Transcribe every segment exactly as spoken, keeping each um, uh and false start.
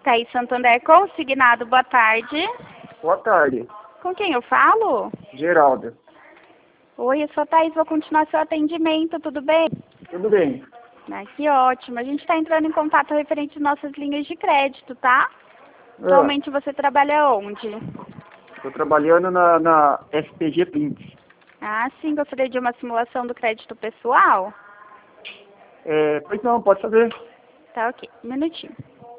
Thaís Santander, consignado, boa tarde. Boa tarde. Com quem eu falo? Geraldo. Oi, eu sou a Thaís, vou continuar seu atendimento, tudo bem? Tudo bem. Ah, que ótimo. A gente está entrando em contato referente às nossas linhas de crédito, tá? Ah, Atualmente você trabalha onde? Estou trabalhando na, na S P G Prints. Ah, sim, gostaria de uma simulação do crédito pessoal? É, pois não, pode fazer. Tá, ok. Um minutinho.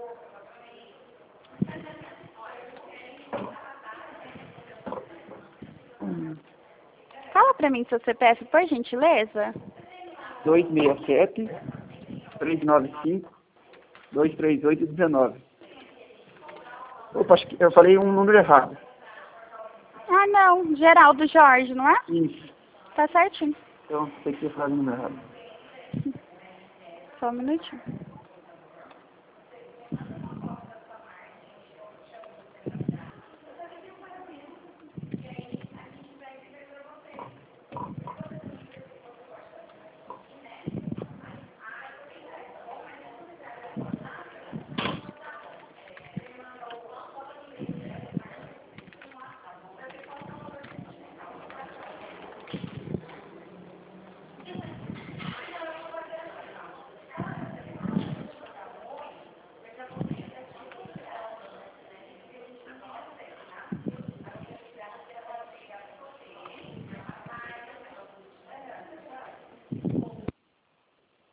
Fala pra mim seu C P F, por gentileza. dois seis sete, três nove cinco, dois três oito um nove. Opa, acho que eu falei um número errado. Ah, não. Geraldo Jorge, não é? Isso. Tá certinho. Então, tem que falar o número errado. Só um minutinho.